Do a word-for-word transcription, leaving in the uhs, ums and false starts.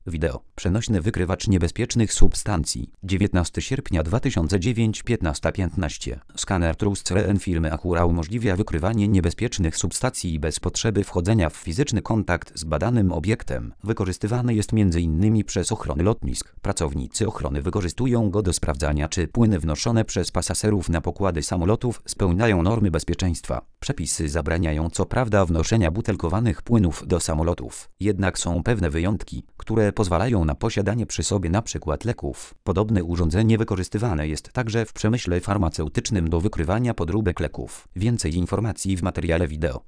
Wideo. Przenośny wykrywacz niebezpiecznych substancji. dziewiętnastego sierpnia dwa tysiące dziewiątego, piętnasta piętnaście. Skaner TrustCRN firmy Acura umożliwia wykrywanie niebezpiecznych substancji bez potrzeby wchodzenia w fizyczny kontakt z badanym obiektem. Wykorzystywany jest między innymi przez ochrony lotnisk. Pracownicy ochrony wykorzystują go do sprawdzania, czy płyny wnoszone przez pasażerów na pokłady samolotów spełniają normy bezpieczeństwa. Przepisy zabraniają co prawda wnoszenia butelkowanych płynów do samolotów. Jednak są pewne wyjątki, które pozwalają na posiadanie przy sobie np. leków. Podobne urządzenie wykorzystywane jest także w przemyśle farmaceutycznym do wykrywania podróbek leków. Więcej informacji w materiale wideo.